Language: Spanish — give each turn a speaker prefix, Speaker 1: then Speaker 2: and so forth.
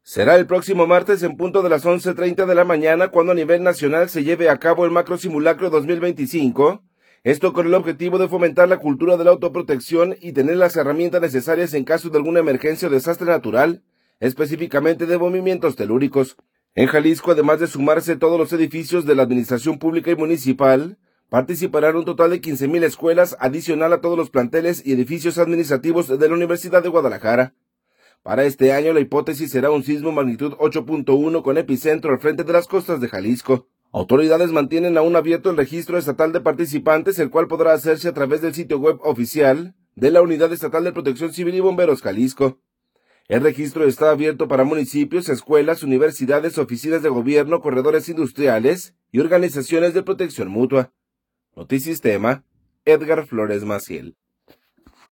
Speaker 1: Será el próximo martes en punto de las 11:30 de la mañana cuando a nivel nacional se lleve a cabo el Macro Simulacro 2025, esto con el objetivo de fomentar la cultura de la autoprotección y tener las herramientas necesarias en caso de alguna emergencia o desastre natural, específicamente de movimientos telúricos. En Jalisco, además de sumarse todos los edificios de la administración pública y municipal, participarán un total de 15,000 escuelas adicional a todos los planteles y edificios administrativos de la Universidad de Guadalajara. Para este año la hipótesis será un sismo magnitud 8.1 con epicentro al frente de las costas de Jalisco. Autoridades mantienen aún abierto el registro estatal de participantes, el cual podrá hacerse a través del sitio web oficial de la Unidad Estatal de Protección Civil y Bomberos Jalisco. El registro está abierto para municipios, escuelas, universidades, oficinas de gobierno, corredores industriales y organizaciones de protección mutua. Notisistema, Edgar Flores Maciel.